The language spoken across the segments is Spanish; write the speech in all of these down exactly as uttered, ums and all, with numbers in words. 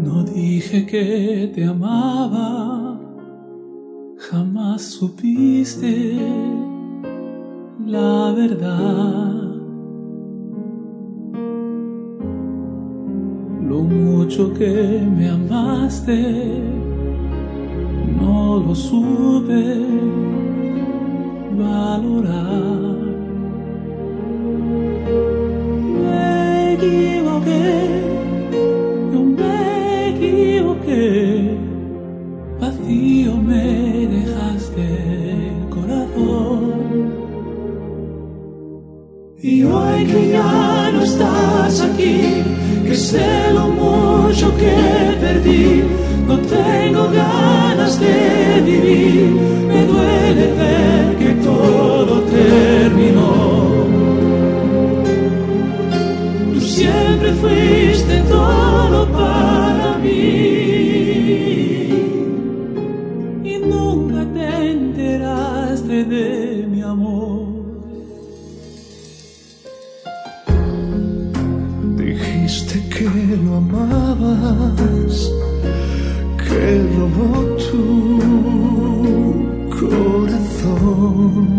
No dije que te amaba, jamás supiste la verdad. Lo mucho que me amaste, no lo supe valorar. Me equivoqué, yo me equivoqué, vacío me dejaste el corazón. Y hoy que ya no estás aquí, que sé lo mucho que perdí, no tengo ganas de vivir, me duele ver que todo terminó. Tú siempre fuiste todo para mí y nunca te enteraste de mi amor. Dijiste que lo amabas, que robó tu corazón.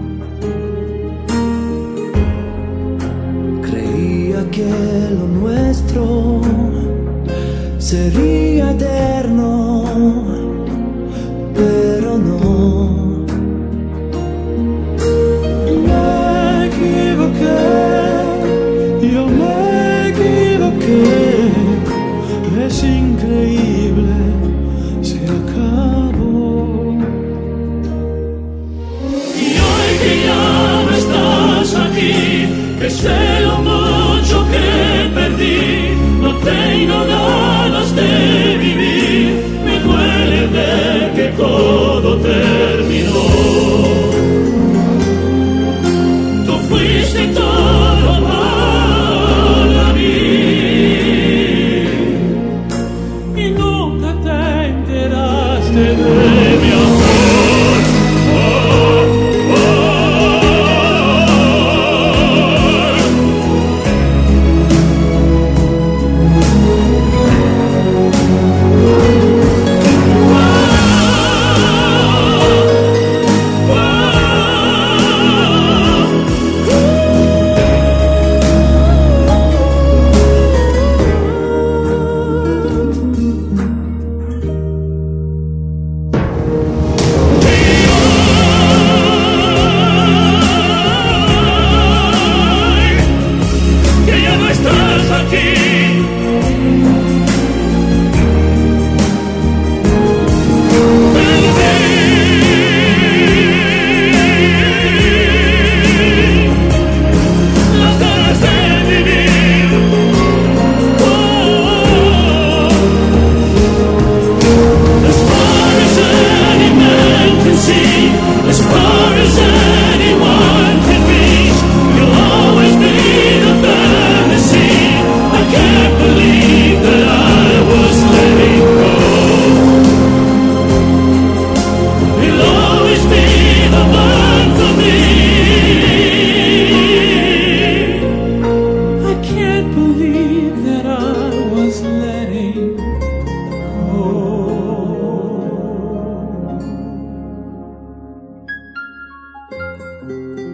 Creía que lo nuestro sería eterno, pero no. Me equivoqué, yo me equivoqué, es increíble, se acabó. Y hoy que ya no estás aquí, que sé lo mucho que perdí, no tengo ganas de vivir, me duele ver que todo terminó. Tú fuiste todo para mí y nunca te enteraste de mi amor. Thank you.